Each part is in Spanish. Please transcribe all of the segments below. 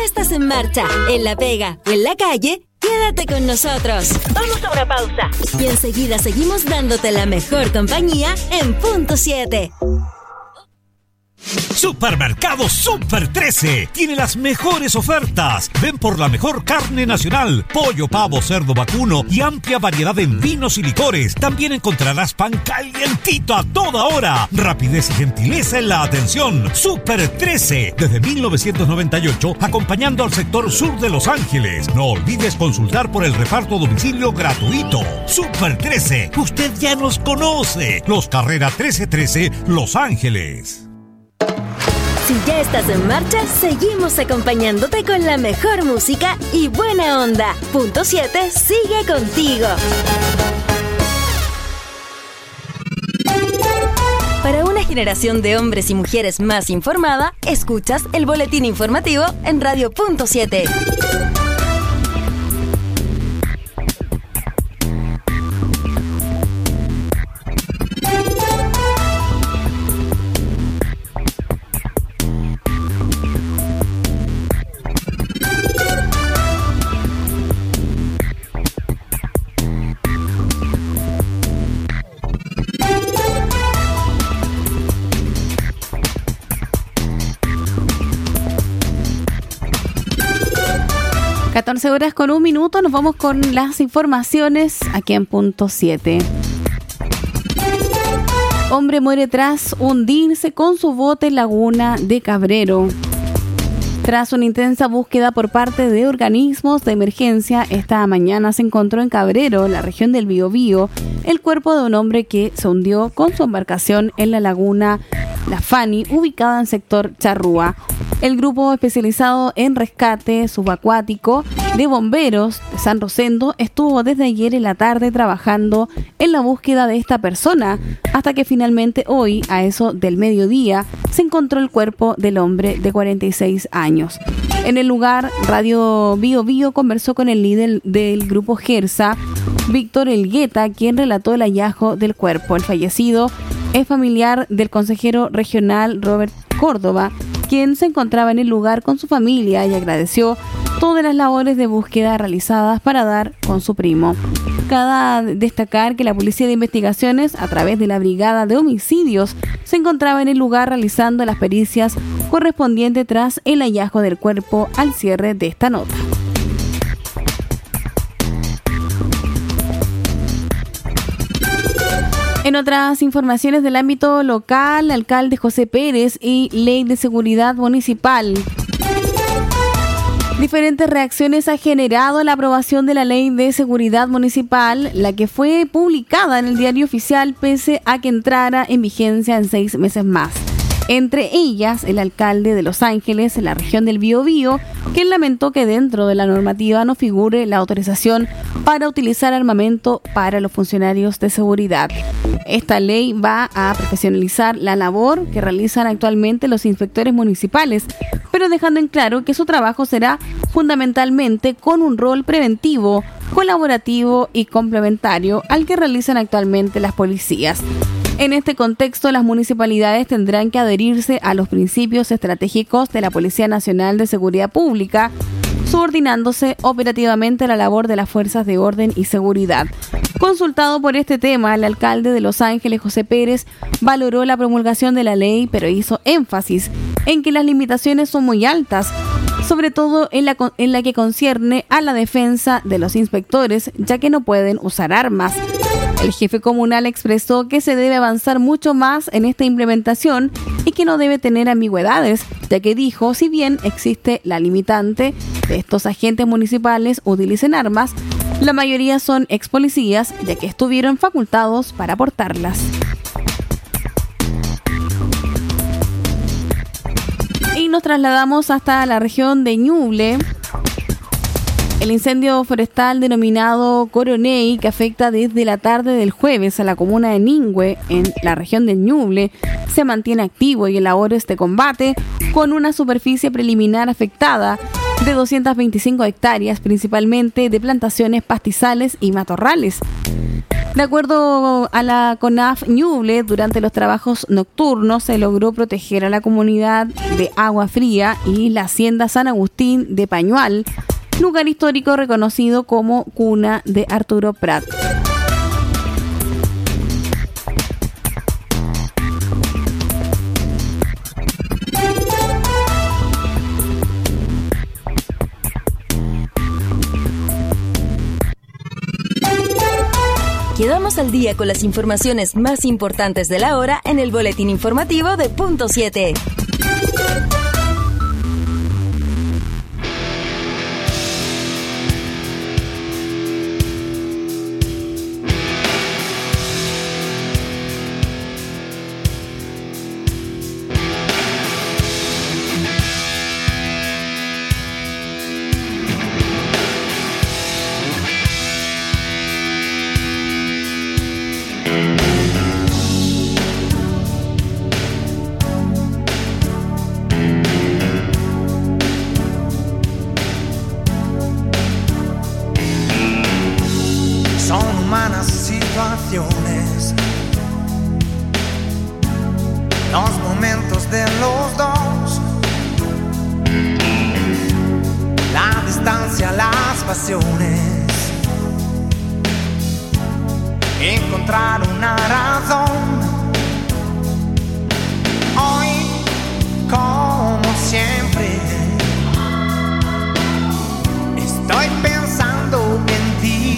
estás en marcha, en la pega o en la calle, quédate con nosotros. Vamos a una pausa y enseguida seguimos dándote la mejor compañía en Punto 7. Supermercado Super 13 tiene las mejores ofertas. Ven por la mejor carne nacional, pollo, pavo, cerdo, vacuno y amplia variedad en vinos y licores. También encontrarás pan calientito a toda hora. Rapidez y gentileza en la atención. Super 13, desde 1998, acompañando al sector sur de Los Ángeles. No olvides consultar por el reparto a domicilio gratuito. Super 13, usted ya nos conoce. Los Carrera 1313, Los Ángeles. Si ya estás en marcha, seguimos acompañándote con la mejor música y buena onda. Punto 7 sigue contigo. Para una generación de hombres y mujeres más informada, escuchas el boletín informativo en Radio Punto 7. Horas con 1 minuto, nos vamos con las informaciones aquí en Punto 7. Hombre muere tras hundirse con su bote en Laguna de Cabrero. Tras una intensa búsqueda por parte de organismos de emergencia, esta mañana se encontró en Cabrero, la región del Biobío, el cuerpo de un hombre que se hundió con su embarcación en la laguna La Fani, ubicada en sector Charrúa. El grupo especializado en rescate subacuático de bomberos de San Rosendo estuvo desde ayer en la tarde trabajando en la búsqueda de esta persona, hasta que finalmente hoy, a eso del mediodía, se encontró el cuerpo del hombre de 46 años. En el lugar, Radio Biobío conversó con el líder del grupo Gersa, Víctor Elgueta, quien relató el hallazgo del cuerpo. El fallecido es familiar del consejero regional Robert Córdoba, quien se encontraba en el lugar con su familia y agradeció todas las labores de búsqueda realizadas para dar con su primo. Cabe destacar que la Policía de Investigaciones, a través de la Brigada de Homicidios, se encontraba en el lugar realizando las pericias correspondientes tras el hallazgo del cuerpo al cierre de esta nota. En otras informaciones del ámbito local, el alcalde José Pérez y Ley de Seguridad Municipal. Diferentes reacciones ha generado la aprobación de la Ley de Seguridad Municipal, la que fue publicada en el Diario Oficial pese a que entrara en vigencia en 6 meses más. Entre ellas, el alcalde de Los Ángeles, en la región del Biobío, quien lamentó que dentro de la normativa no figure la autorización para utilizar armamento para los funcionarios de seguridad. Esta ley va a profesionalizar la labor que realizan actualmente los inspectores municipales, pero dejando en claro que su trabajo será fundamentalmente con un rol preventivo, colaborativo y complementario al que realizan actualmente las policías. En este contexto, las municipalidades tendrán que adherirse a los principios estratégicos de la Policía Nacional de Seguridad Pública, subordinándose operativamente a la labor de las fuerzas de orden y seguridad. Consultado por este tema, el alcalde de Los Ángeles, José Pérez, valoró la promulgación de la ley, pero hizo énfasis en que las limitaciones son muy altas, sobre todo en la que concierne a la defensa de los inspectores, ya que no pueden usar armas. El jefe comunal expresó que se debe avanzar mucho más en esta implementación y que no debe tener ambigüedades, ya que dijo, si bien existe la limitante de estos agentes municipales utilicen armas, la mayoría son ex policías, ya que estuvieron facultados para portarlas. Y nos trasladamos hasta la región de Ñuble. El incendio forestal denominado Coroney, que afecta desde la tarde del jueves a la comuna de Ningüe, en la región de Ñuble, se mantiene activo y en labores de combate, con una superficie preliminar afectada de 225 hectáreas, principalmente de plantaciones pastizales y matorrales. De acuerdo a la CONAF Ñuble, durante los trabajos nocturnos se logró proteger a la comunidad de Agua Fría y la hacienda San Agustín de Pañual, lugar histórico reconocido como cuna de Arturo Prat. Quedamos al día con las informaciones más importantes de la hora en el boletín informativo de Punto 7. Los momentos de los dos, la distancia, las pasiones, encontrar una razón. Hoy, como siempre, estoy pensando en ti.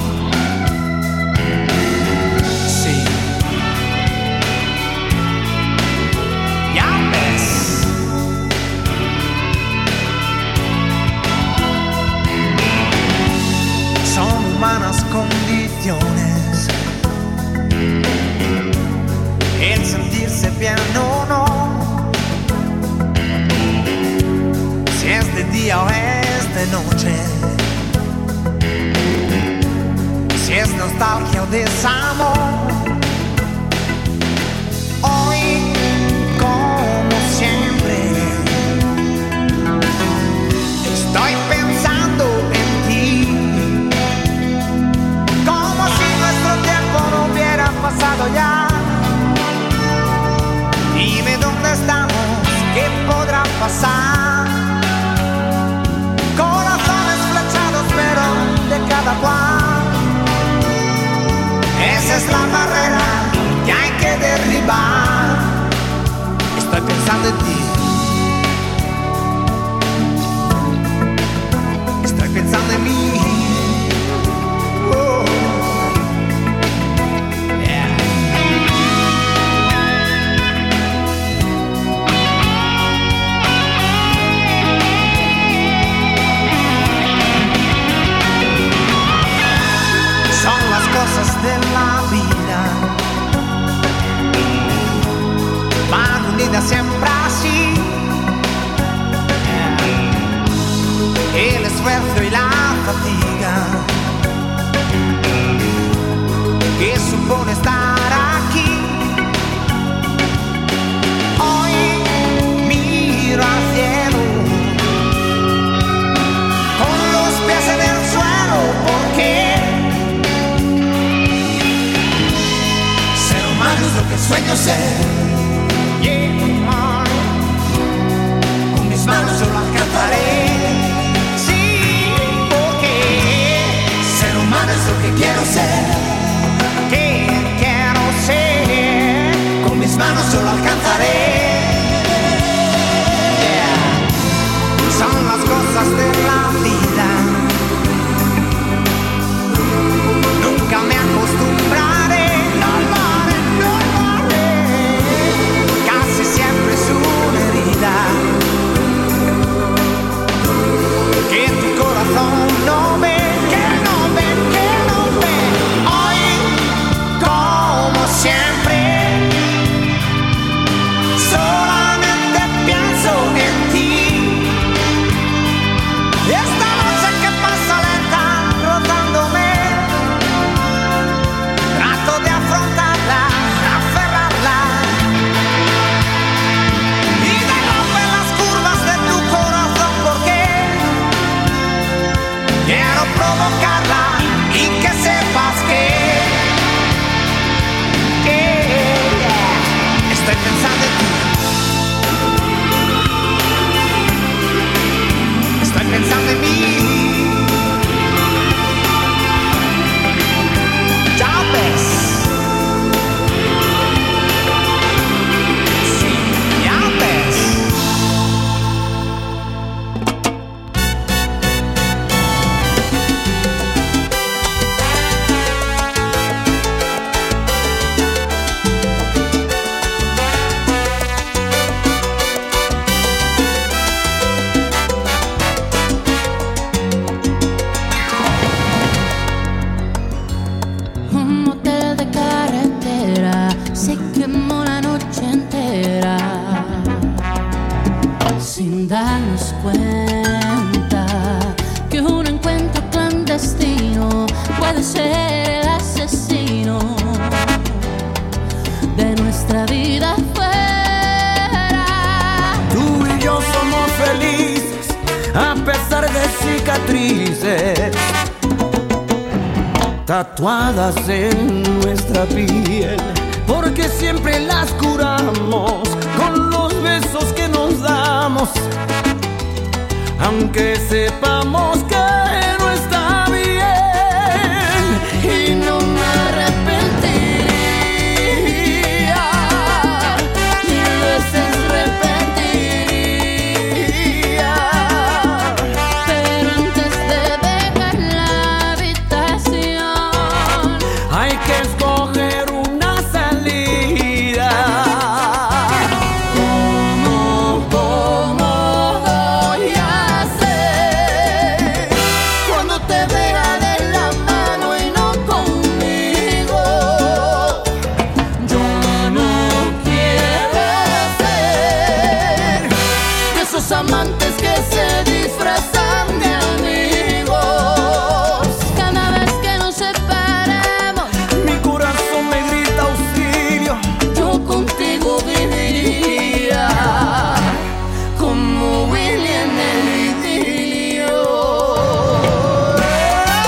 Humanas condiciones, el sentirse bien o no, si es de día o es de noche, si es nostalgia o desamor. Hoy, como siempre, estoy pensando en ti. No hubiera pasado ya. Dime dónde estamos, qué podrá pasar. Corazones flechados, pero de cada cual. Esa es la barrera que hay que derribar. Estoy pensando en ti. Estoy pensando en mí. Oh. Cosas de la vida van unidas siempre así. El esfuerzo y la fatiga que supone estar aquí. Hoy miro al cielo con los pies en el suelo porque es lo que sueño ser. Con mis manos yo lo alcanzaré. Sí, porque ser humano es lo que quiero ser. Que quiero ser. Con mis manos yo lo alcanzaré. Yeah. Son las cosas de la vida. Nunca me acostumbraré. Que tu corazón no ve, que no ve, que no ve. Hoy, como siempre, solamente pienso en ti. Esta noche que pasa lenta, rotándome, trato de afrontarla, aferrarla. Quiero provocarla y que sepas que Estoy pensando en ti. Estoy pensando en mí. Ya ves. Sí, ya ves. Darnos cuenta que un encuentro clandestino puede ser el asesino de nuestra vida fuera. Tú y yo somos felices a pesar de cicatrices tatuadas en nuestra piel, porque siempre las curamos con los besos que nos damos, aunque sepamos que no está bien. Y no me arrepentiría, mil veces repetiría, pero antes de dejar la habitación hay que escoger una salida. amantes que se disfrazan de amigos. Cada vez que nos separamos, mi corazón me grita auxilio. Yo contigo viviría como Willy en el idilio.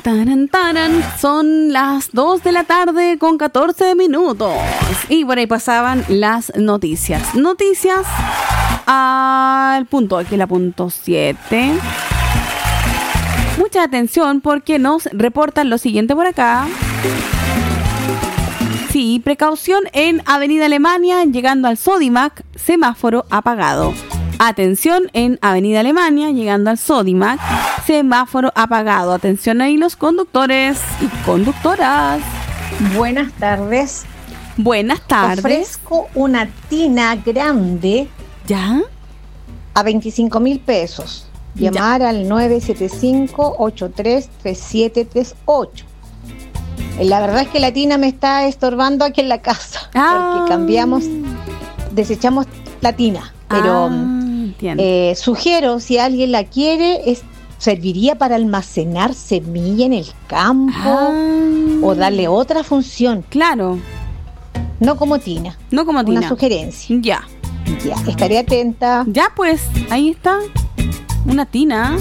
Taran, taran. Son las 2 de la tarde con 14 minutos. Y por ahí pasaban las noticias. Noticias al punto, aquí la punto 7. Mucha atención porque nos reportan lo siguiente por acá. Sí, precaución en Avenida Alemania, llegando al Sodimac, semáforo apagado. Atención en Avenida Alemania, llegando al Sodimac, semáforo apagado. Atención ahí los conductores y conductoras. Buenas tardes. Buenas tardes. Ofrezco una tina grande. ¿Ya? A 25.000 pesos. Llamar al 975-833738. La verdad es que la tina me está estorbando aquí en la casa. Porque desechamos la tina. Pero sugiero, si alguien la quiere, serviría para almacenar semilla en el campo o darle otra función. Claro. No como tina. No como tina. Una sugerencia. Ya. Ya, estaré atenta. Ya pues, ahí está. Una tina.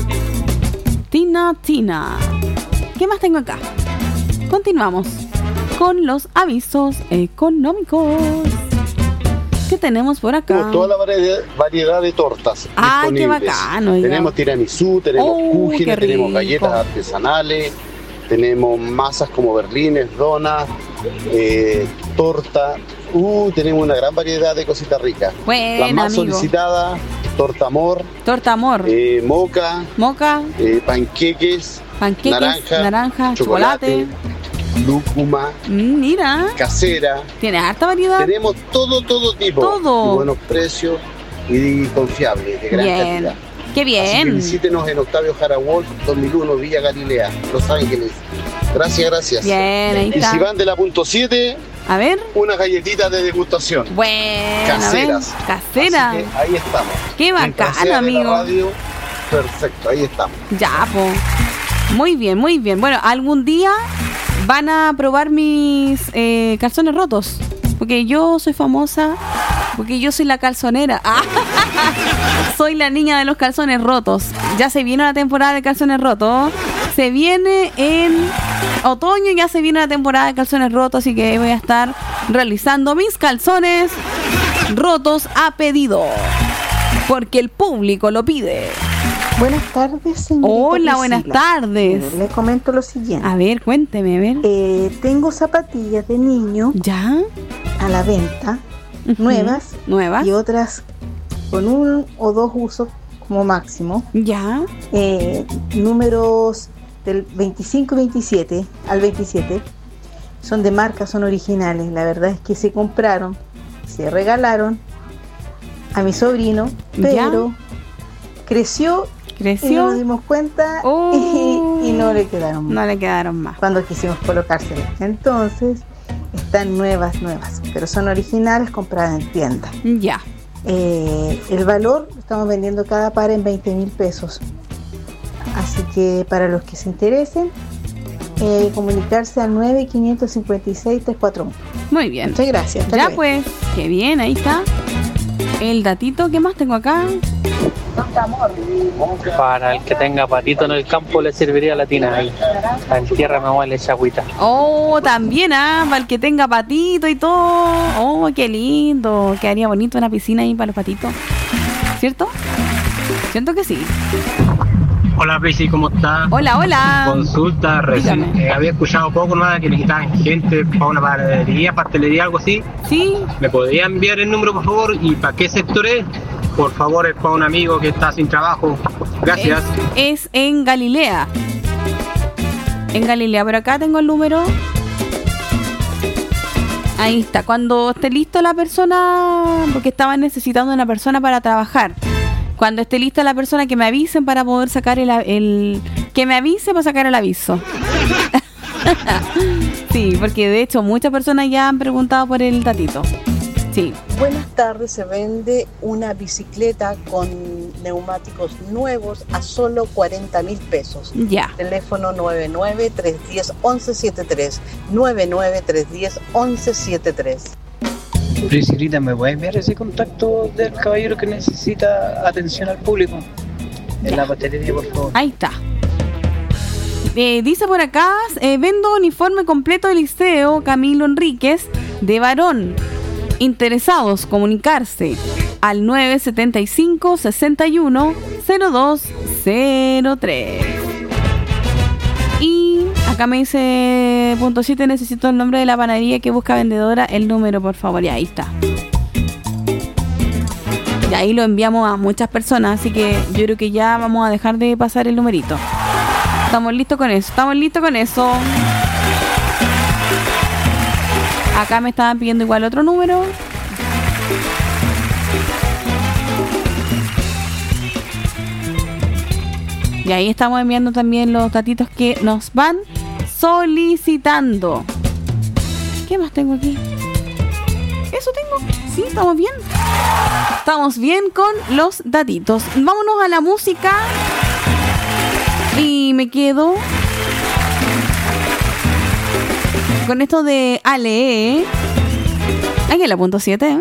Tina. ¿Qué más tengo acá? Continuamos con los avisos económicos. ¿Qué tenemos por acá? Toda la variedad de tortas disponibles. Qué bacano. Tenemos tiramisú, tenemos cúgenes, tenemos galletas artesanales, tenemos masas como berlines, donas, torta. Tenemos una gran variedad de cositas ricas. Buena, las más solicitadas, torta amor, moca, panqueques, naranja, chocolate, lúcuma, mira, casera. Tiene harta variedad. Tenemos todo tipo. Todo. Y buenos precios y confiables, de gran calidad. Qué bien. Así que visítenos en Octavio Jara Wolf, 2001, Villa Galilea, Los Ángeles. Gracias. Bien, ahí está. Y si van de la punto 7, a ver, unas galletitas de degustación. Bueno, caseras. Casera. Así que ahí estamos. Qué bacano, amigo. La radio, perfecto, ahí estamos. Ya, po. Muy bien. Bueno, algún día van a probar mis calzones rotos. Porque yo soy famosa. Porque yo soy la calzonera. Soy la niña de los calzones rotos. Ya se viene la temporada de calzones rotos. Se viene en otoño, ya se viene la temporada de calzones rotos. Así que voy a estar realizando mis calzones rotos a pedido. Porque el público lo pide. Buenas tardes, señorita. Hola, buenas tardes. Les comento lo siguiente. A ver, cuénteme, a ver. Tengo zapatillas de niño. ¿Ya? A la venta. Nuevas. Nuevas. Y otras con 1 o 2 usos como máximo. ¿Ya? Números del 25 y 27 al 27. Son de marca, son originales. La verdad es que se compraron, se regalaron a mi sobrino, pero creció y no nos dimos cuenta y no le quedaron más. No le quedaron más. Cuando quisimos colocárselas. Entonces, están nuevas, pero son originales, compradas en tienda. Ya. El valor, estamos vendiendo cada par en 20.000 pesos. Así que para los que se interesen, comunicarse al 9-556-341. Muy bien. Muchas gracias. Ya pues, qué bien, ahí está. El datito, ¿qué más tengo acá? Para el que tenga patito en el campo le serviría la tina ahí. En tierra me huele esa agüita. También, para el que tenga patito y todo. Qué lindo. Quedaría bonito una piscina ahí para los patitos. ¿Cierto? Siento que sí. Hola, Pesi, ¿cómo está? Hola. Consulta, recién había escuchado poco nada que necesitaban gente para una panadería, pastelería, algo así. Sí. ¿Me podría enviar el número, por favor? ¿Y para qué sector es? Por favor, es para un amigo que está sin trabajo. Gracias. Es en Galilea. Pero acá tengo el número. Ahí está. Cuando esté listo la persona, porque estaban necesitando una persona para trabajar. Cuando esté lista la persona, que me avisen para poder sacar que me avise para sacar el aviso. Sí, porque de hecho muchas personas ya han preguntado por el datito. Sí. Buenas tardes, se vende una bicicleta con neumáticos nuevos a solo 40.000 pesos. Ya. Teléfono 99310-1173. 99310-1173. Priscilita, ¿me puede enviar ese contacto del caballero que necesita atención al público? En la pastelería, por favor. Ahí está. Dice por acá, vendo uniforme completo de liceo Camilo Enríquez de varón. Interesados, comunicarse al 975 61 0203. Y acá me dice punto 7, necesito el nombre de la panadería que busca vendedora, el número por favor. Y ahí está. Y ahí lo enviamos a muchas personas, así que yo creo que ya vamos a dejar de pasar el numerito. Estamos listos con eso. Acá me estaban pidiendo igual otro número. Y ahí estamos enviando también los datitos que nos van solicitando. ¿Qué más tengo aquí? ¿Eso tengo? Sí, estamos bien. Estamos bien con los datitos. Vámonos a la música. Y me quedo con esto de Ale. Aquí en la punto 7.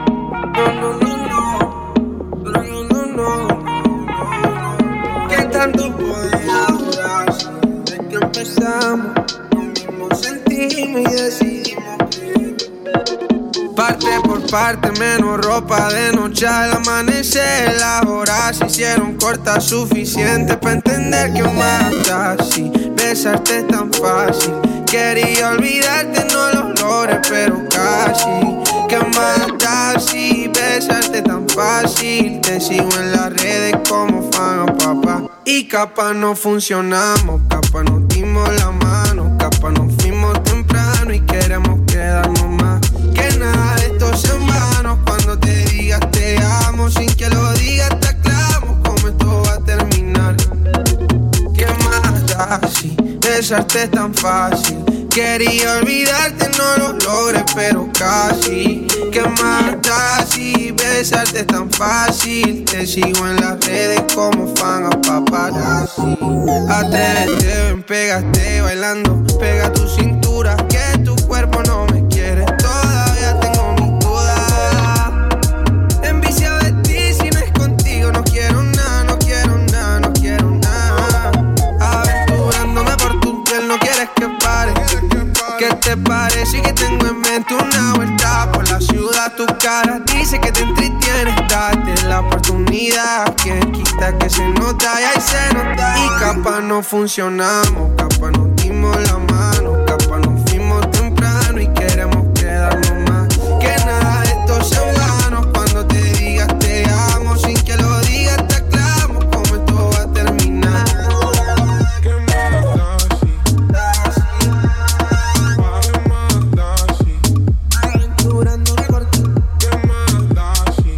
¿Qué tanto podía durar? Desde que empezamos, lo mismo sentimos y decidimos que parte por parte, menos ropa de noche al amanecer. Las horas se hicieron cortas, suficiente para entender que mata así. Besarte es tan fácil, quería olvidarte, no lo logré, pero casi. Que mata así, besarte tan fácil. Te sigo en las redes como fan a papá. Y capaz no funcionamos, capaz nos dimos la mano, capaz nos fuimos temprano y queremos quedarnos más. Que nada de esto es en vano, cuando te digas te amo, sin que lo digas te aclamo cómo esto va a terminar. Que mata así, besarte es tan fácil. Quería olvidarte, no lo logré, pero casi. Que mata así, besarte es tan fácil. Te sigo en las redes como fan a paparazzi. Atrévete, ven, pégate bailando. Pega tu cintura, que tu cuerpo no me quiere. Todavía tengo mis dudas. Enviciado de ti, si no es contigo, no quiero nada, no quiero nada, no quiero nada. Aventurándome por tu piel, no quieres que pare. ¿Qué te parece que tengo en mente una vuelta por la ciudad? Tu cara dice que te entretienes, date la oportunidad. Quien quita que se nota y ahí se nota. Y capaz no funcionamos, capaz nos dimos la mano, capaz nos fuimos temprano y queremos quedarnos más. Que nada de esto se en vano, cuando te digas te amo, sin que lo digas te aclamo cómo esto va a terminar. Que mata así, aventurándome por ti. Que mata así,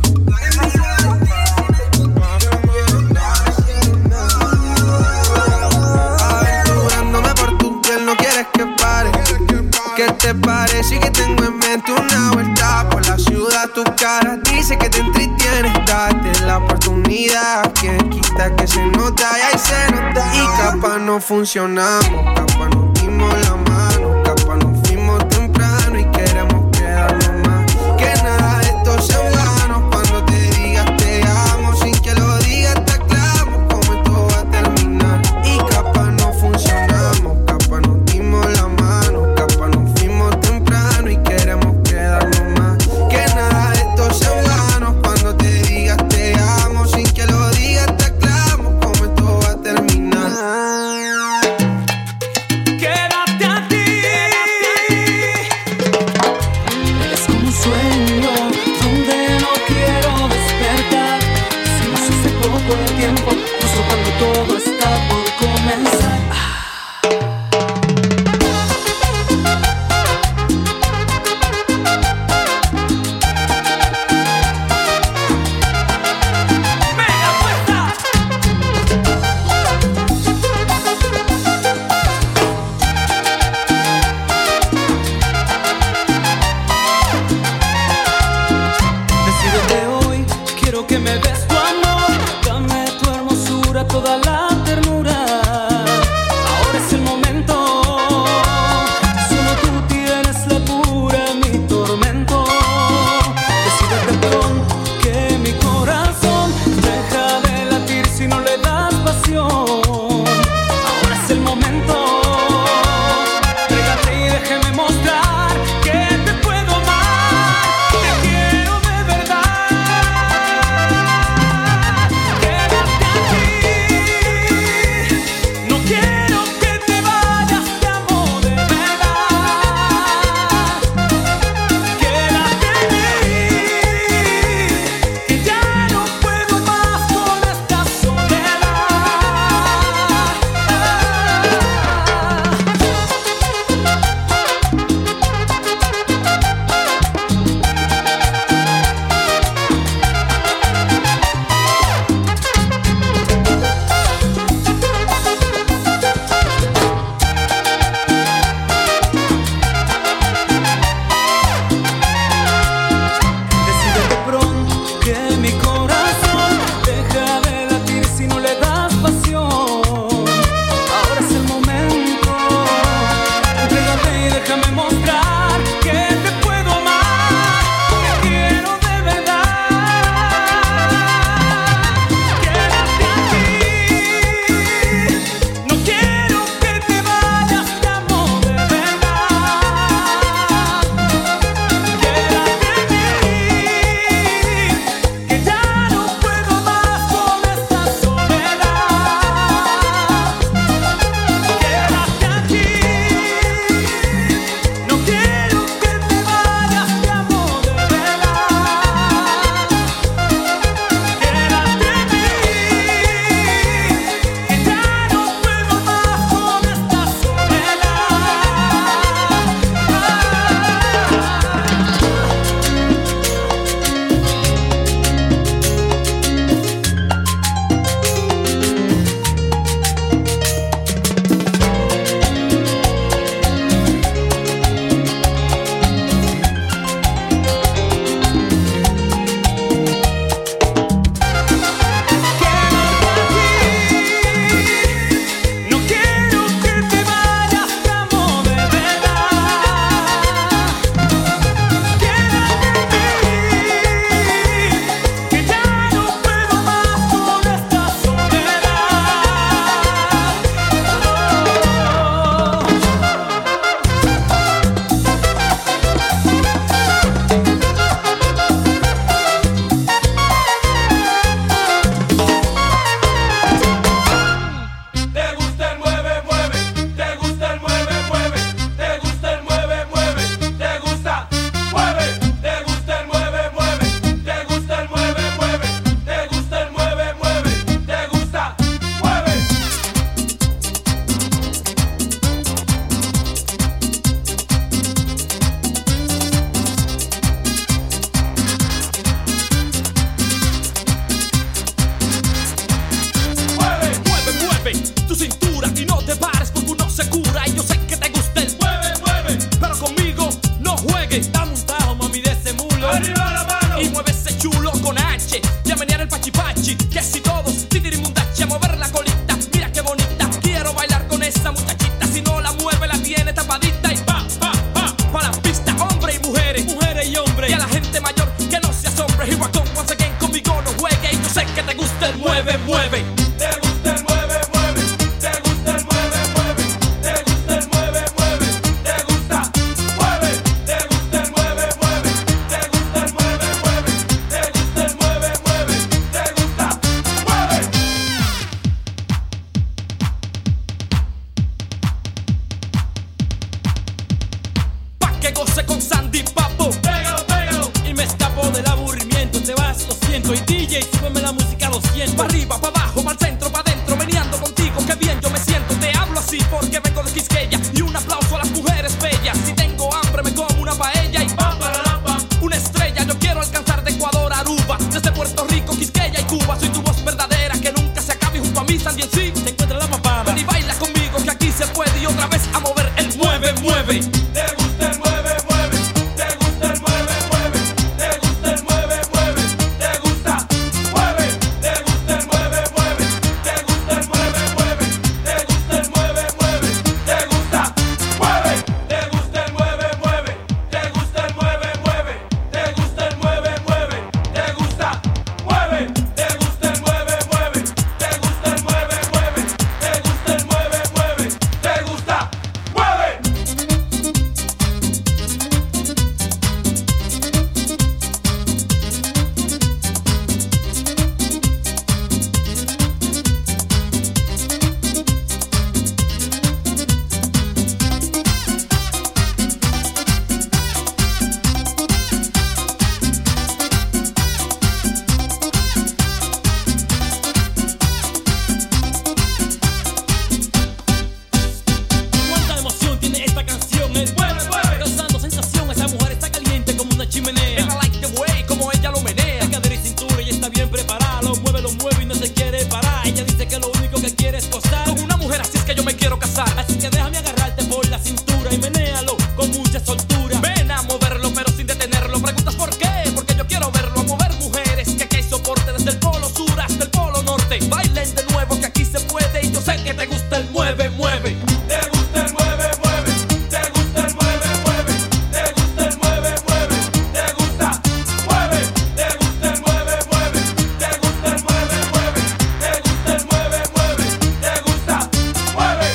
aventurándome por tu piel, no quieres que pare. ¿Qué te parece que tengo en mente una vuelta por la ciudad? Tu cara dice que te entretienes, date la oportunidad. Quien quita que se nota y ahí se nota. Y capaz no funcionamos, capaz nos dimos la mano, capaz nos fuimos temprano y queremos quedarnos más. Que nada de esto se en vano, cuando te digas te amo, sin que lo digas te aclamo cómo esto va a terminar. Y capaz no funcionamos, capaz nos dimos la mano, capaz nos fuimos temprano y queremos quedarnos más. Que nada de esto se en vano, cuando te digas te amo, sin que lo digas te aclamo cómo esto va a terminar. Quédate a ti. Es como un sueño donde no quiero despertar. Si no hace poco de tiempo, justo cuando todo está por comenzar. Decídete hoy, quiero que me des tu amor. Dame tu hermosura toda la soy DJ, súbeme la música a los 100. Pa' arriba, pa' abajo, pa' el centro, pa' adentro, meneando contigo, qué bien yo me siento. Te hablo así porque vengo de Quisqueya. Y un aplauso a las mujeres bellas. Si tengo hambre me como una paella y pam, para pam. Una estrella, yo quiero alcanzar de Ecuador a Aruba. Desde Puerto Rico, Quisqueya y Cuba. Soy tu voz verdadera, que nunca se acabe. Junto a mí, Sandy en sí, te encuentra la papada. Ven y baila conmigo, que aquí se puede. Y otra vez a mover el mueve, mueve. ¿Te gusta el mueve, mueve? ¿Te gusta el mueve, mueve? ¿Te gusta el mueve, mueve? ¿Te gusta? Mueve. ¿Te gusta el mueve, mueve? ¿Te gusta el mueve, mueve? ¿Te gusta el mueve, mueve? ¿Te gusta? Mueve. ¿Te gusta el mueve, mueve? ¿Te gusta el mueve, mueve? ¿Te gusta el mueve, mueve? ¿Te gusta? Mueve. ¿Te gusta el mueve, mueve? ¿Te gusta el mueve, mueve? ¿Te gusta el mueve, mueve? ¿Te gusta? Mueve. Cuánta emoción tiene esta canción, es mueve, mueve, causando sensación. Esa mujer está caliente como una chimenea. And I like the way como ella lo menea. De cadera y cintura ella está bien preparada. Lo mueve y no se quiere parar. Ella dice que lo único que quiere es gozar. Con una mujer así es que yo me quiero casar. Así que déjame agarrarte por la cintura y menéalo con mucha soltura. Ven a moverlo pero sin detenerlo. Preguntas por qué, porque yo quiero verlo. A mover mujeres, que aquí hay soporte desde el polo sur hasta el polo norte. Bailen de nuevo que aquí se puede. Y yo sé que te gusta el mueve, mueve. ¿Te gusta el mueve, mueve? ¿Te gusta el mueve, mueve? ¿Te gusta el mueve, mueve? ¿Te gusta? Mueve. ¿Te gusta el mueve, mueve? ¿Te gusta el mueve, mueve? ¿Te gusta el mueve, mueve? ¿Te gusta? Mueve.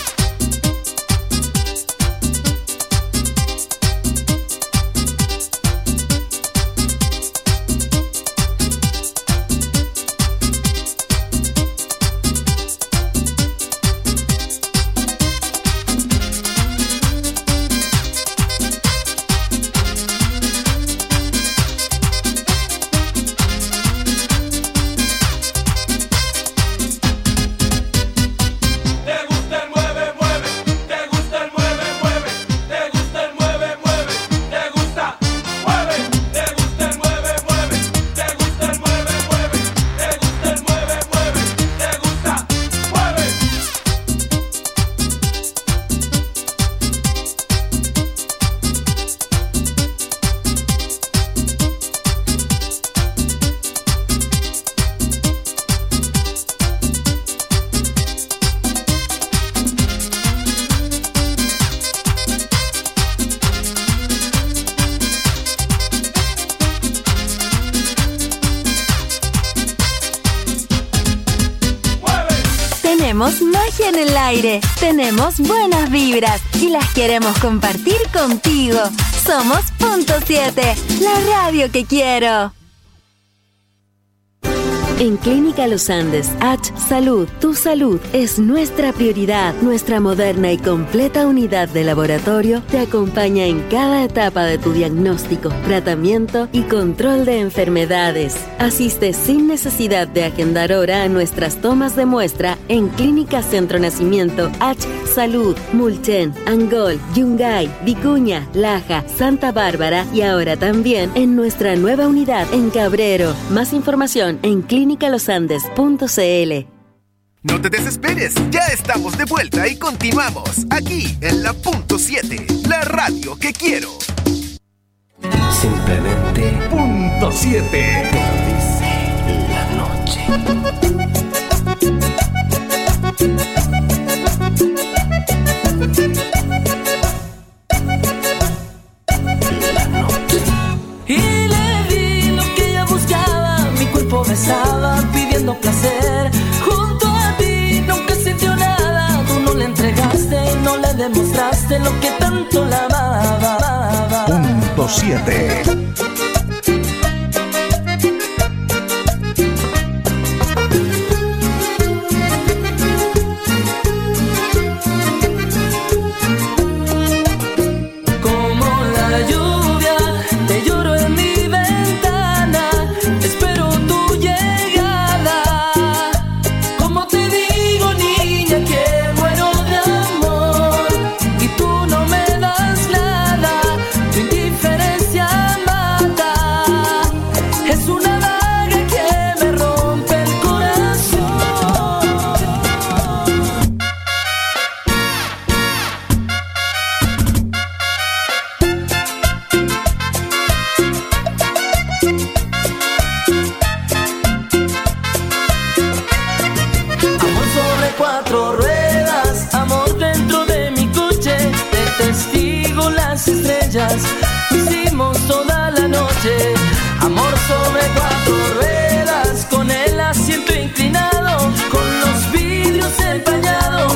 ¿Te gusta el mueve, mueve? ¿Te gusta el mueve, mueve? ¿Te gusta el mueve, mueve? ¿Te gusta? Mueve. ¿Te gusta el mueve, mueve? ¿Te gusta el mueve, mueve? ¿Te gusta el mueve, mueve? ¿Te gusta? Mueve. Tenemos magia en el aire, tenemos buenas vibras y las queremos compartir contigo. Somos Punto 7, la radio que quiero. En Clínica Los Andes, H Salud, tu salud es nuestra prioridad. Nuestra moderna y completa unidad de laboratorio te acompaña en cada etapa de tu diagnóstico, tratamiento y control de enfermedades. Asiste sin necesidad de agendar hora a nuestras tomas de muestra en Clínica Centro Nacimiento, H Salud, Mulchen, Angol, Yungay, Vicuña, Laja, Santa Bárbara y ahora también en nuestra nueva unidad en Cabrero. Más información en clinicalosandes.cl. No te desesperes, ya estamos de vuelta y continuamos aquí en la Punto 7, la radio que quiero. Simplemente Punto 7. Te lo dice la noche. Y le di lo que ella buscaba, mi cuerpo besaba pidiendo placer. Junto a ti nunca sintió nada, tú no le entregaste, no le demostraste lo que tanto la amaba. Punto 7. Como la lluvia, te lloro en mi ventana. Espero tu cuatro ruedas, amor dentro de mi coche, de testigo las estrellas, hicimos toda la noche. Amor sobre cuatro ruedas, con el asiento inclinado, con los vidrios empañados.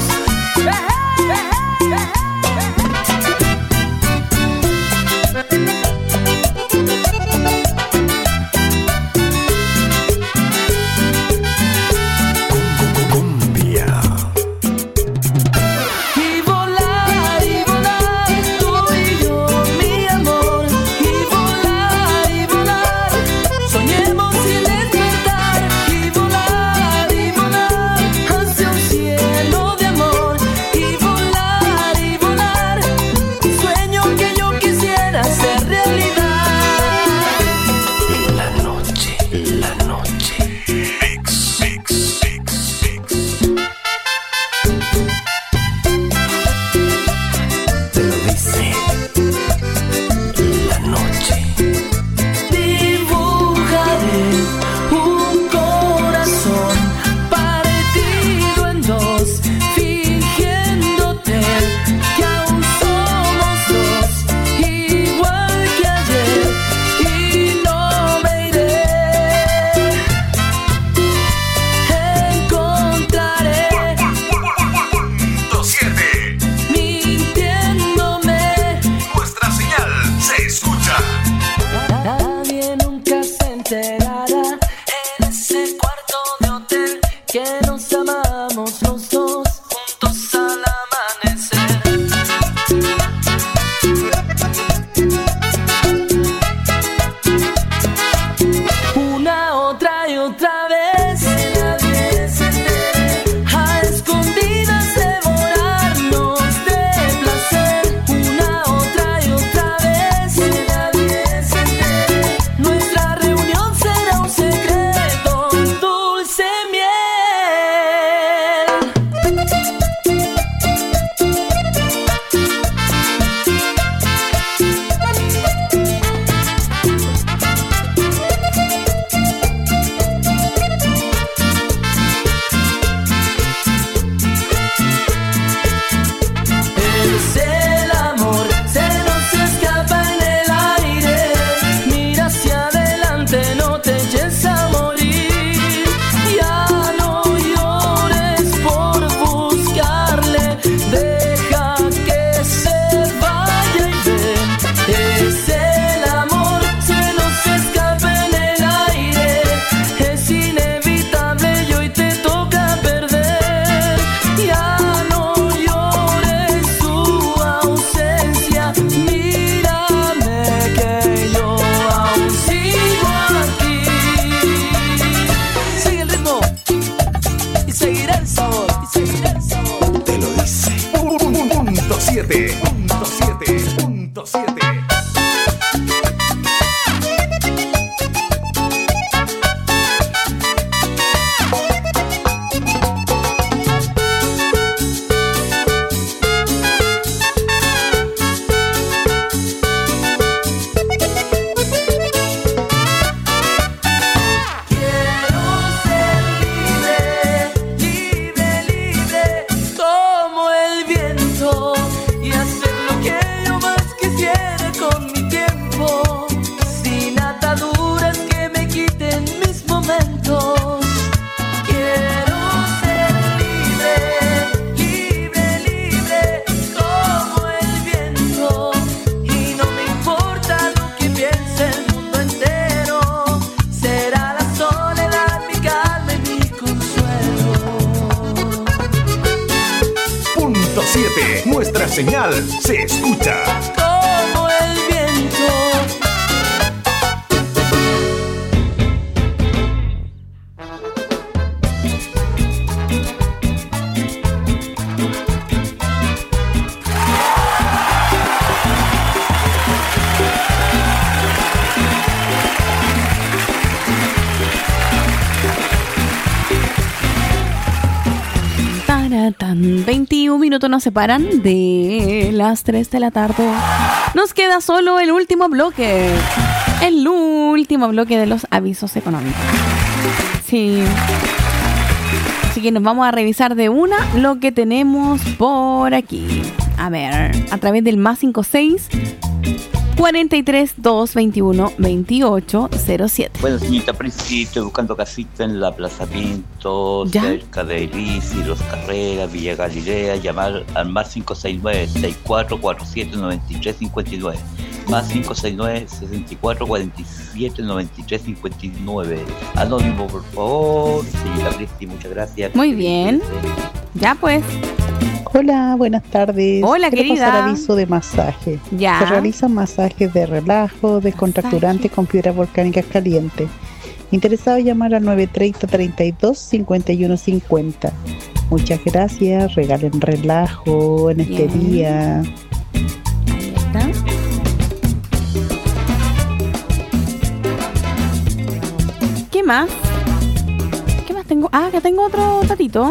Nuestra señal se escucha como el viento. Tan 21 minutos nos separan de las 3 de la tarde. Nos queda solo el último bloque. El último bloque de los avisos económicos. Sí. Así que nos vamos a revisar de una lo que tenemos por aquí. A ver, a través del más 56 43 221 2807. Bueno, señorita Prisi, estoy buscando casita en la Plaza Pinto, cerca de Elisi, Los Carreras, Villa Galilea. Llamar al más 569-6447-9359. Más 569-6447-9359. Anónimo, por favor. Señorita Prisi, muchas gracias. Muy bien. Ya pues. Hola, buenas tardes. Hola, quiero querida. pasar aviso de masaje. Ya. Se realizan masajes de relajo, descontracturante con piedras volcánicas calientes. Interesado, llamar al 930-32-5150. Muchas gracias. Regalen relajo en este día. Ahí está. ¿Qué más? ¿Qué más tengo? Ah, acá tengo otro tatito.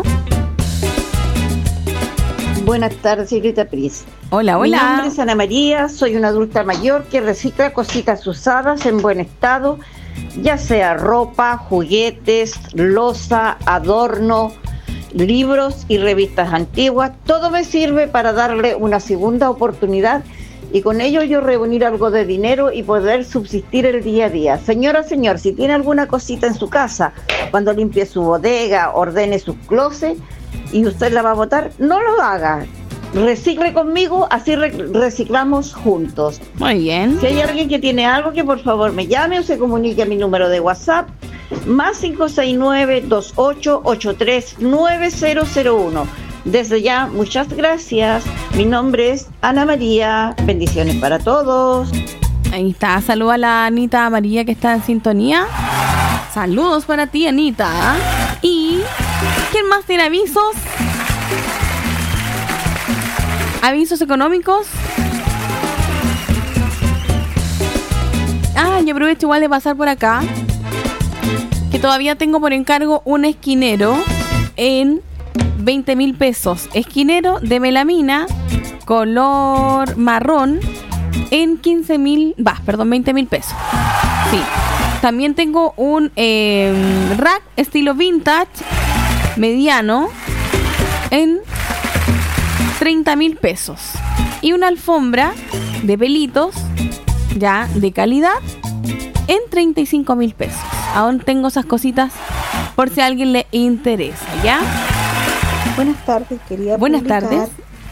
Buenas tardes, señorita Pris. Hola, hola. Mi nombre es Ana María, soy una adulta mayor que recicla cositas usadas en buen estado, ya sea ropa, juguetes, loza, adorno, libros y revistas antiguas. Todo me sirve para darle una segunda oportunidad y con ello yo reunir algo de dinero y poder subsistir el día a día. Señora, señor, si tiene alguna cosita en su casa, cuando limpie su bodega, ordene su closet, y usted la va a botar, no lo haga. Recicle conmigo, así reciclamos juntos. Muy bien. Si hay alguien que tiene algo, que por favor me llame o se comunique a mi número de WhatsApp, más 569-2883-9001. Desde ya, muchas gracias. Mi nombre es Ana María. Bendiciones para todos. Ahí está. Saluda a la Anita María que está en sintonía. Saludos para ti, Anita. Y ¿quién más tiene avisos? ¿Avisos económicos? Ah, yo aprovecho igual de pasar por acá, que todavía tengo por encargo un esquinero en 20.000 pesos. Esquinero de melamina, color marrón, en 20.000 pesos. Sí. También tengo un rack estilo vintage mediano en 30.000 pesos. Y una alfombra de pelitos ya de calidad en 35.000 pesos. Aún tengo esas cositas por si a alguien le interesa, ¿ya? Buenas tardes, quería Buenas tardes.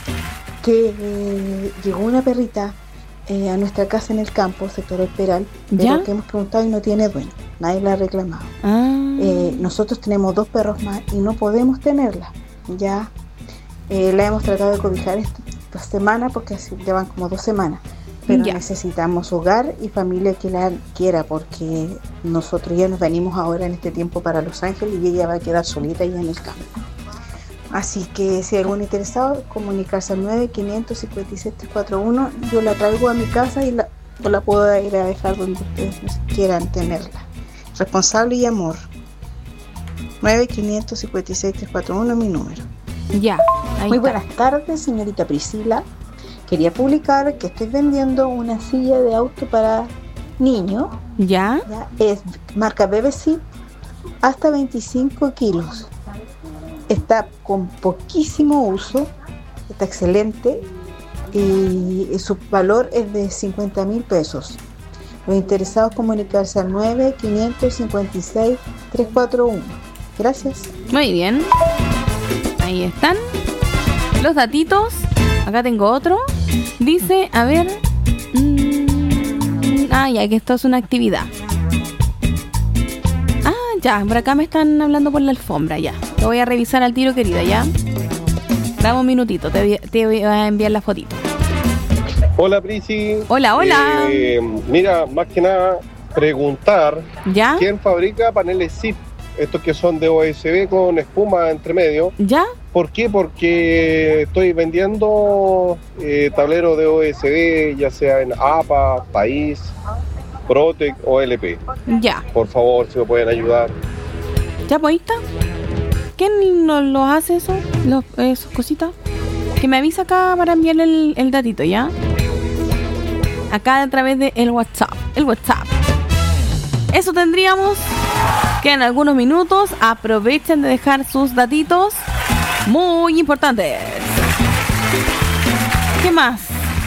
Que llegó una perrita a nuestra casa en el campo, sector El Peral, ¿Ya? pero que hemos preguntado y no tiene dueño, nadie la ha reclamado. Nosotros tenemos 2 perros más y no podemos tenerla. Ya la hemos tratado de cobijar esta semana porque ya van como 2 semanas, pero necesitamos hogar y familia que la quiera, porque nosotros ya nos venimos ahora en este tiempo para Los Ángeles y ella va a quedar solita ya en el campo. Así que si hay algún interesado, comunicarse al 9-557-41. Yo la traigo a mi casa y la puedo ir a dejar donde ustedes quieran tenerla. Responsable y amor. 9-557-41, mi número. Ya. Muy buenas tardes, señorita Priscila. Quería publicar que estoy vendiendo una silla de auto para niños. ¿Ya? Es marca BBC, hasta 25 kilos. Está con poquísimo uso, está excelente y su valor es de 50.000 pesos. Los interesados, comunicarse al 9-556-341. Gracias. Muy bien. Ahí están los datitos. Acá tengo otro. Dice, a ver. Ya que esto es una actividad. Ya, por acá me están hablando por la alfombra, ya. Lo voy a revisar al tiro, querida, ya. Dame un minutito, te voy a enviar la fotito. Hola, Prisi. Hola, hola. Mira, más que nada, preguntar ¿Ya? quién fabrica paneles SIP, estos que son de OSB con espuma entre medio. ¿Ya? ¿Por qué? Porque estoy vendiendo tableros de OSB, ya sea en APA, País, Protec o LP. Ya. Por favor, si me pueden ayudar. ¿Ya, pues ahí está? ¿Quién nos lo hace eso? Esas cositas. Que me avisa acá para enviarle el datito, ¿ya? Acá a través de el WhatsApp. Eso tendríamos. Quedan algunos minutos. Aprovechen de dejar sus datitos muy importantes. ¿Qué más?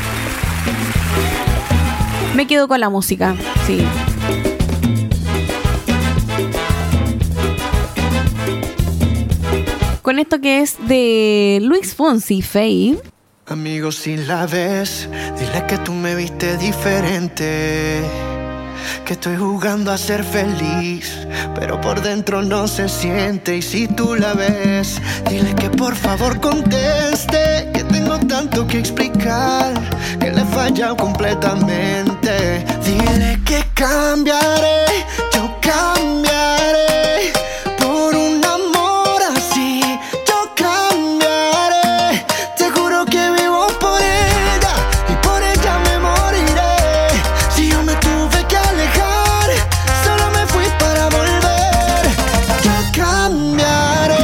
Me quedo con la música. Sí. Con esto que es de Luis Fonsi, Faye. Amigo, si la ves, dile que tú me viste diferente, que estoy jugando a ser feliz, pero por dentro no se siente. Y si tú la ves, dile que por favor conteste, que tengo tanto que explicar, que le he fallado completamente. Dile que cambiaré, yo cambiaré por un amor así. Yo cambiaré, te juro que vivo por ella y por ella me moriré. Si yo me tuve que alejar, solo me fui para volver. Yo cambiaré.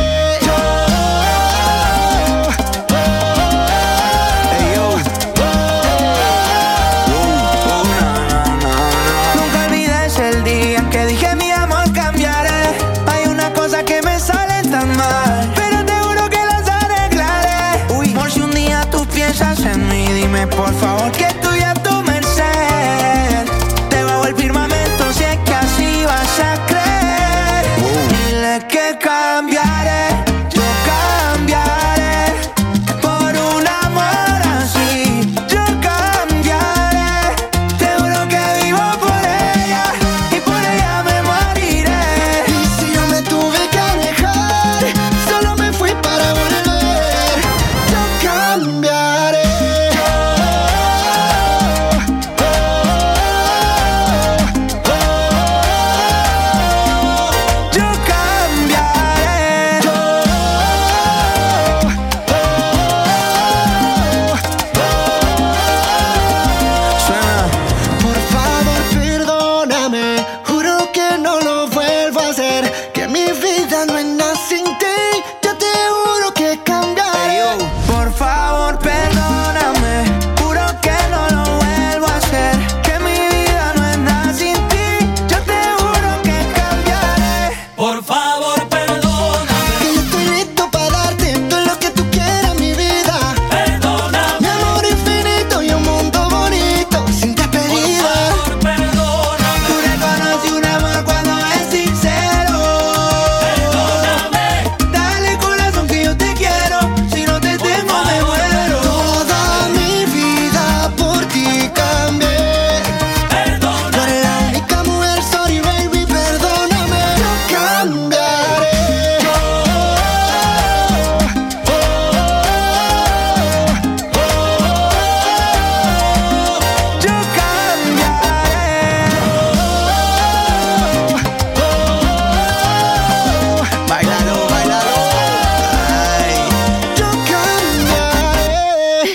Nunca olvides el día en que dije mi amor cambiaré. Hay una cosa que me sale tan mal, pero te juro que las arreglaré. Por si un día tú piensas en mí, dime por favor que estoy a tu merced. Te bajo el firmamento si es que así vas a creer. Dile que cambiaré, yo cambiaré por un amor así. Yo cambiaré, te juro que vivo por ella y por ella me moriré. Y si yo me tuve que alejar, solo me fui para volver. Yo cambiaré. Yo cambiaré. Suena. Por favor, perdóname, juro que no lo vuelvo a hacer, que mi vida no es nada sin ti. Yo te juro que cambiaré. Por favor, perdóname, juro que no lo vuelvo a hacer, que mi vida no es nada sin ti. Yo te juro que cambiaré. Por favor, perdóname. Que yo estoy listo para darte todo lo que tú quieras, mi vida. Perdóname. Mi amor infinito y un mundo bonito sin despedida. Por favor, perdóname. Tú reconoces un amor cuando es sincero. Perdóname. Dale corazón que yo te quiero, si no te tengo me muero. Toda mi vida por ti cambié. Tú eres la única mujer, sorry baby, perdóname. Yo cambiaré. Yo cambiaré. Bailalo, bailalo. Ay. Yo cambiaré.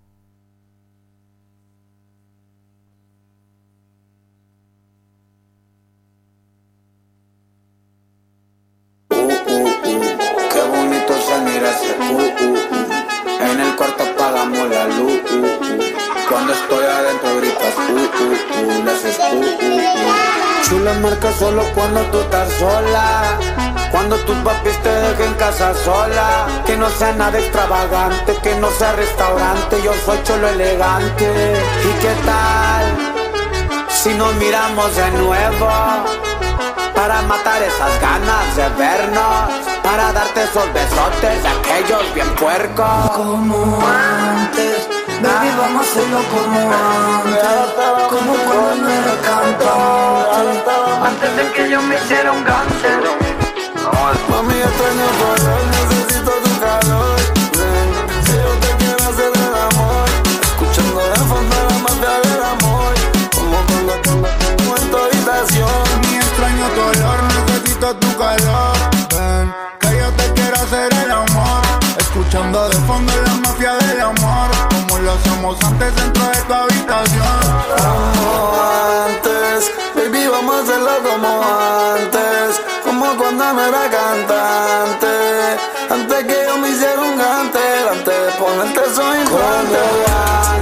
Qué bonito se mira ese En el cuarto apagamos la luz Cuando estoy adentro gritas le haces Chula marca solo cuando tú estás sola, cuando tus papis te dejen casa sola. Que no sea nada extravagante, que no sea restaurante, yo soy cholo elegante. ¿Y qué tal si nos miramos de nuevo? Para matar esas ganas de vernos, para darte esos besotes de aquellos bien puercos. Como antes, baby, vamos a hacerlo como antes. Como cuando no era cantante, antes de que yo me hiciera un gánster. Mami, extraño tu olor, necesito tu calor. Ven, si yo te quiero hacer el amor, escuchando de fondo la mafia del amor. Como cuando tengo en tu habitación. Mi extraño tu olor, necesito tu calor. Ven, que yo te quiero hacer el amor, escuchando de fondo la mafia del amor. Como lo hacemos antes dentro de tu habitación. Como antes, baby, vamos a hacerlo como antes. Como cuando no era cantante, antes que yo me hiciera un gánster, antes de ponerte soy infante.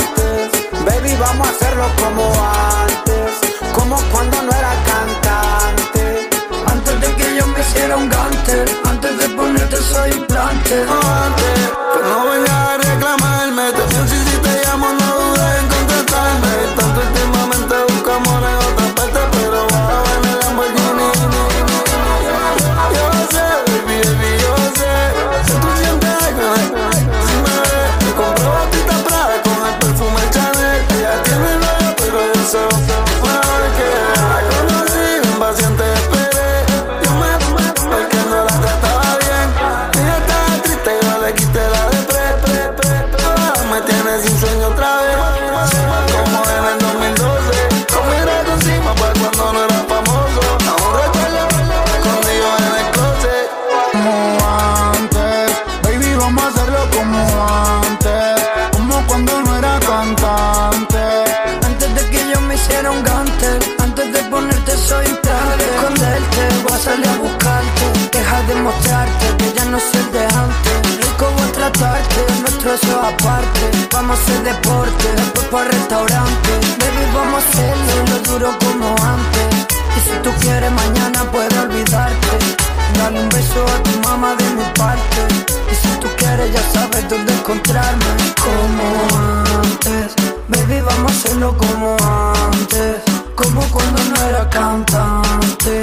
Baby, vamos a hacerlo como antes, como cuando no era cantante, soy implante. Antes, que no vengas a reclamarme. Te pienso y si te llamo no dudes en contestarme. Tanto últimamente buscamos en otra parte, pero bajo en el Lamborghini. Yo sé, baby, yo sé. Si tú sientes algo, si me ves, te compro botita Prada con el perfume Chanel. Ella tiene novio, pero yo sé mejor que la conocí, impaciente esperé. Yo me porque no la trataba bien. Ella estaba triste, yo le quité la de me tiene sin sueño otra vez. Como en el 2012, con mi rato encima pa' cuando no era famoso. Aún recuerdo escondido en el closet. Como antes, baby, vamos a hacerlo como antes. Como cuando no era cantante. Antes de que yo me hiciera un gante, antes de ponerte soy implante. Esconderte, voy a salir a buscarte. Deja de mostrarte que ya no soy de antes. Rico voy a tratarte, nuestro eso aparte. Vamos a hacer deporte, después pa' restaurante. Baby, vamos a hacerlo lo duro como antes. Y si tú quieres mañana puedo olvidarte. Dale un beso a tu mamá de mi parte. Y si tú quieres ya sabes dónde encontrarme. Como antes, baby, vamos a hacerlo como antes. Como cuando no era cantante.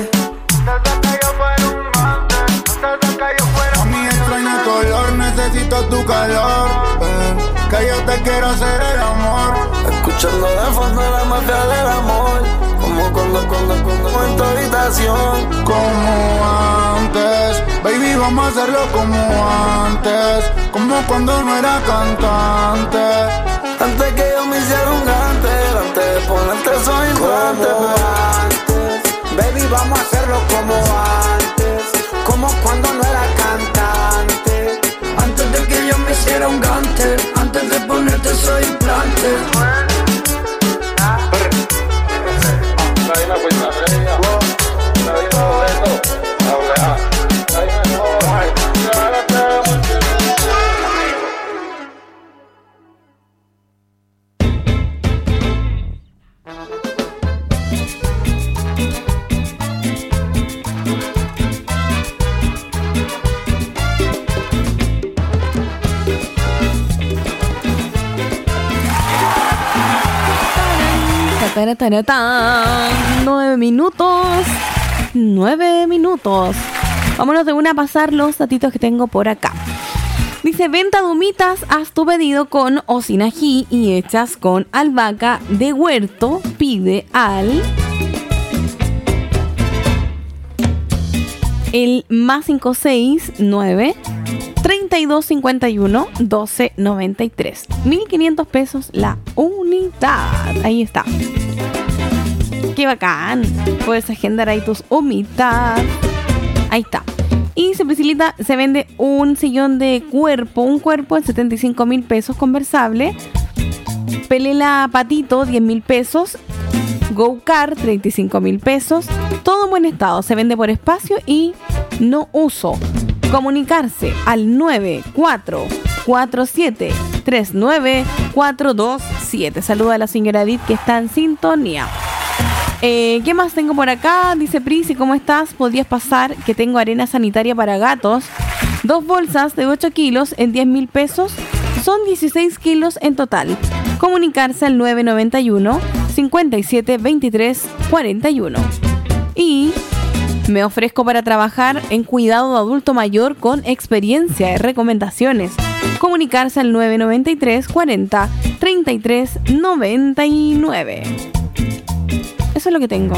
A mí extraño tu olor, necesito tu calor. Que yo te quiero hacer el amor. Escuchando de fondo la mafia del amor. Como cuando en tu habitación. Como antes, baby, vamos a hacerlo como antes. Como cuando no era cantante. Antes que yo me hiciera un gante, antes de ponerte soy implante. Como antes, baby, vamos a hacerlo como antes. Como cuando no era cantante. Antes de que yo me hiciera un gante, antes de ponerte soy implante. Taratán. 9 minutos. Vámonos de una a pasar los datitos que tengo por acá. Dice, venta de humitas, haz tu pedido con o sin ají y hechas con albahaca de huerto. Pide al el más 569 3251 1293. 1.500 pesos la unidad. Ahí está. Qué bacán. Puedes agendar ahí tus humitas. Ahí está. Y se vende un sillón de cuerpo, un cuerpo en 75.000 pesos conversable. Pelela Patito, 10.000 pesos. Go-Car, 35.000 pesos. Todo en buen estado. Se vende por espacio y no uso. Comunicarse al 9447394227. Saluda a la señora Edith que está en sintonía. ¿Qué más tengo por acá? Dice Prisi, ¿cómo estás? ¿Podrías pasar que tengo arena sanitaria para gatos? 2 bolsas de 8 kilos en 10.000 pesos. Son 16 kilos en total. Comunicarse al 991 57 23 41. Y me ofrezco para trabajar en cuidado de adulto mayor con experiencia y recomendaciones. Comunicarse al 993 40 33 99. Eso es lo que tengo.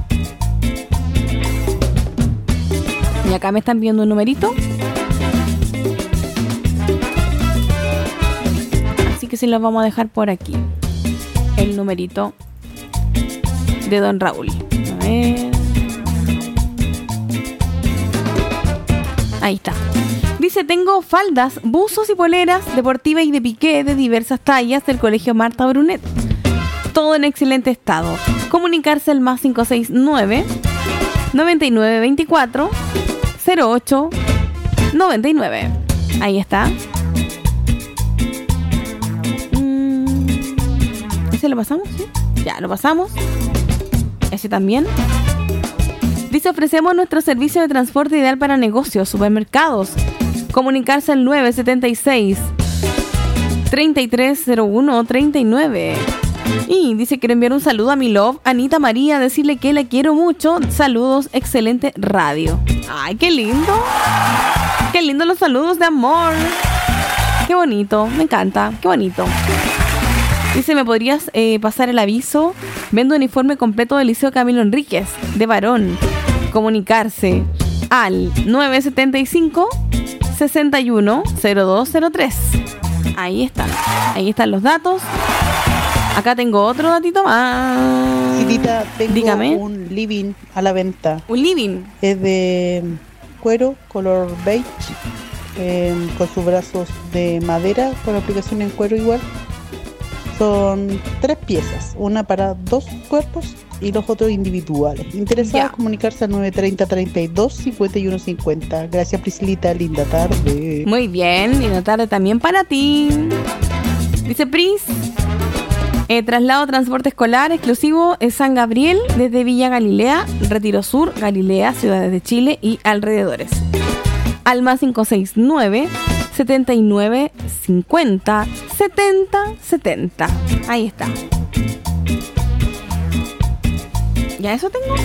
Y acá me están viendo un numerito. Así que sí los vamos a dejar por aquí. El numerito de don Raúl. A ver. Ahí está. Dice, tengo faldas, buzos y poleras deportivas y de piqué de diversas tallas del Colegio Marta Brunet. Todo en excelente estado. Comunicarse al más 569 9924 08 99. Ahí está. ¿Ese lo pasamos? ¿Sí? Ya, lo pasamos. Ese también. Dice, ofrecemos nuestro servicio de transporte ideal para negocios, supermercados, Comunicarse al 976 330139. Y dice, quiero enviar un saludo a mi love, Anita María, decirle que la quiero mucho. Saludos, excelente radio. Ay, qué lindo. Qué lindo los saludos de amor. Qué bonito, me encanta, qué bonito. Dice, ¿me podrías pasar el aviso? Vendo uniforme completo del Liceo Camilo Enríquez, de varón. Comunicarse al 975 610203. Ahí están los datos. Acá tengo otro datito más. Sidita, tengo Dígame. un living a la venta. ¿Un living? Es de cuero, color beige, con sus brazos de madera, con aplicación en cuero igual. Son 3 piezas, una para 2 cuerpos y los otros individuales. Interesados, comunicarse al 930-32-5150. Gracias, Priscilita, linda tarde. Muy bien, linda tarde también para ti. Dice Pris, traslado transporte escolar exclusivo es San Gabriel desde Villa Galilea, Retiro Sur, Galilea, ciudades de Chile y alrededores. Al más 569 79 50 70 70. Ahí está. ¿Ya eso tengo?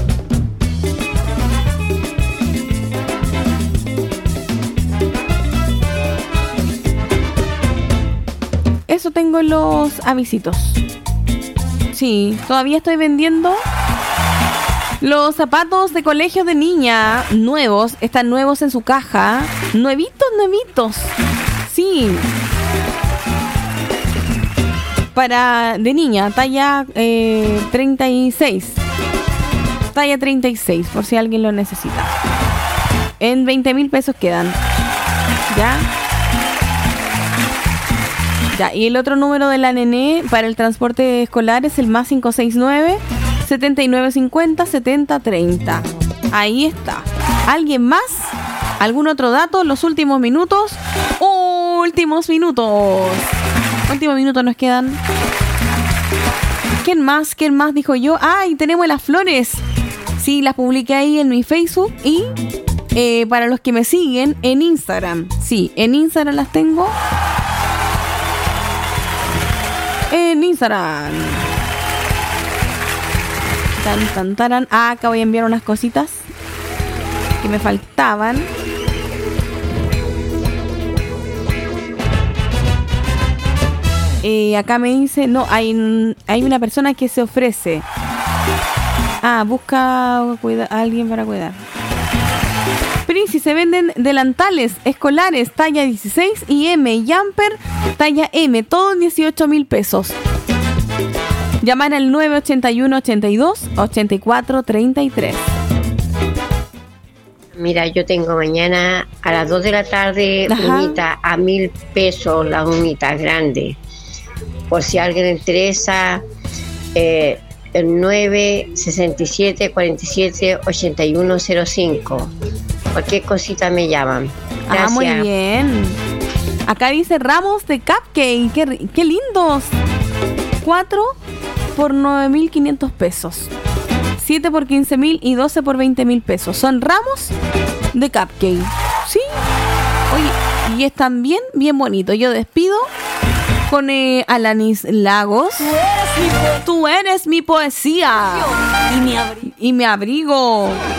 Eso tengo en los avisitos. Sí, todavía estoy vendiendo los zapatos de colegio de niña nuevos. Están nuevos en su caja. Nuevitos. Sí. Para de niña, talla 36. Talla 36, por si alguien lo necesita. En 20,000 pesos quedan. ¿Ya? Ya, y el otro número de la nené para el transporte escolar es el más 569 7950 7030. Ahí está. ¿Alguien más? ¿Algún otro dato? Los últimos minutos. Últimos minutos nos quedan. ¿Quién más? Dijo yo. ¡Ay! Tenemos las flores. Sí, las publiqué ahí en mi Facebook. Y para los que me siguen en Instagram. Sí, en Instagram las tengo. En Instagram. Taran. Acá voy a enviar unas cositas que me faltaban. Acá me dice, no, hay una persona que se ofrece. Busca a alguien para cuidar. Pero si se venden delantales escolares talla 16 y M, jumper talla M, todo en 18,000 pesos. Llaman al 981 82 84 33. Mira, yo tengo mañana a las 2 de la tarde unita a 1,000 pesos, las unitas grandes. Por si a alguien le interesa, el 967 47 8105. Cualquier cosita me llaman. Gracias. Muy bien. Acá dice ramos de cupcake. ¡Qué lindos! 4 por 9,500 pesos. 7 por 15,000 y 12 por 20,000 pesos. Son ramos de cupcake. ¿Sí? Oye, y están bien bonitos. Yo despido con Alanis Lagos. Tú eres mi poesía. Y mi abrigo.